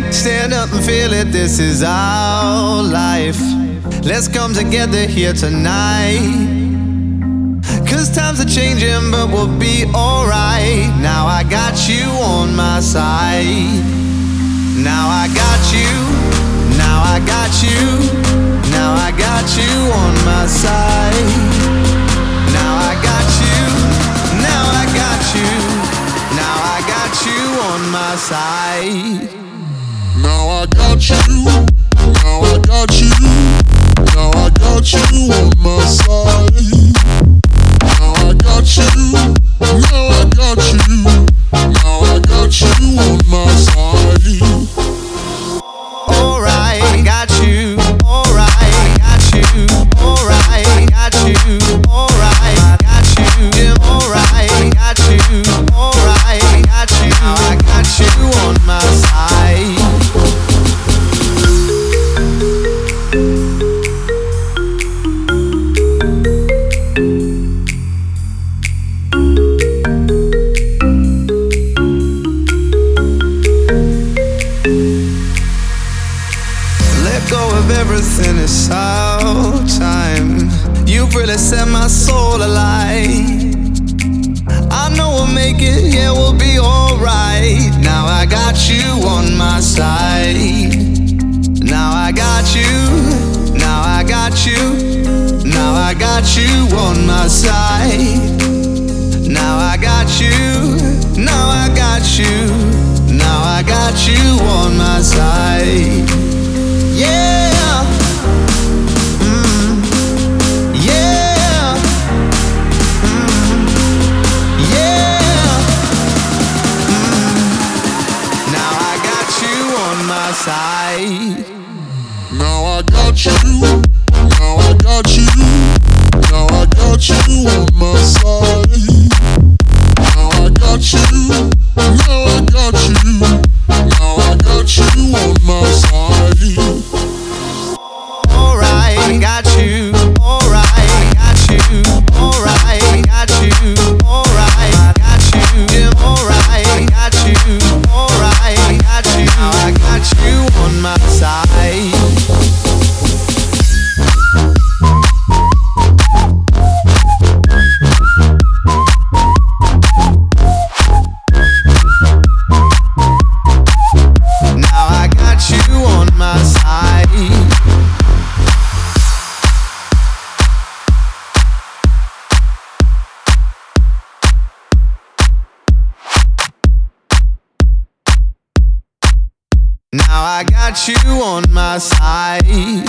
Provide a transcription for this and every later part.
Stand up and feel it, this is our life. Let's come together here tonight. Cause times are changing, but we'll be alright. Now I got you on my side. Now I got you. Now I got you. Now I got you on my side. Now I got you. Now I got you. Now I got you on my side. Now I got you. Now I got you. Now I got you on my side. Now I got you. Now I got you. Now I got you on my side. Alright, got you. Alright, got you. Alright, got you. Alright, got you. Alright, got you. Alright, got you. Now I got you on my side. Everything is our time. You've really set my soul alight. I know we'll make it, yeah, we'll be alright. Now I got you on my side. Now I got you. Now I got you. Now I got you on my side. Now I got you. Now I got you. Now I got you on my side. Yeah. Side. Now I got you. Now I got you. Now I got you on my side. Now I got you. Now I got you. Now I got you on my side. Alright, got you. Alright, got you. Alright, got you. Alright, got you. Alright, got you. Alright, got you. Now I got you on my side. Now I got you on my side.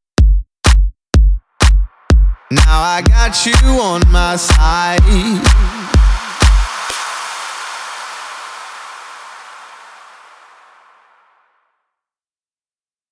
Now I got you on my side.